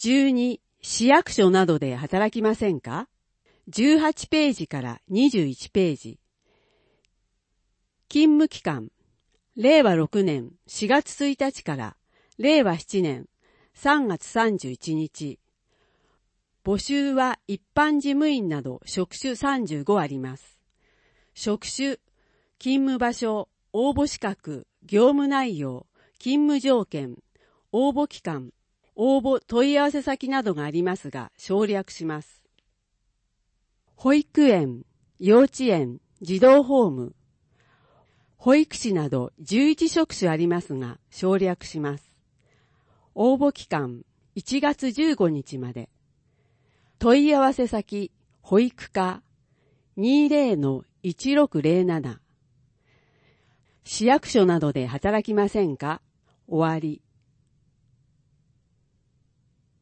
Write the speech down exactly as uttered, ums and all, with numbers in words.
じゅうに、市役所などで働きませんか？じゅうはちページからにじゅういちページ。勤務期間、れいわろくねんしがつついたちかられいわしちねんさんがつさんじゅういちにち。募集は一般事務員など職種さんじゅうごあります。職種、勤務場所、応募資格、業務内容、勤務条件、応募期間、応募問い合わせ先などがありますが省略します。保育園、幼稚園、児童ホーム、保育士などじゅういちしょくしゅありますが省略します。応募期間いちがつじゅうごにちまで。問い合わせ先、保育課 にじゅうのいちろくぜろなな。市役所などで働きませんか？終わり。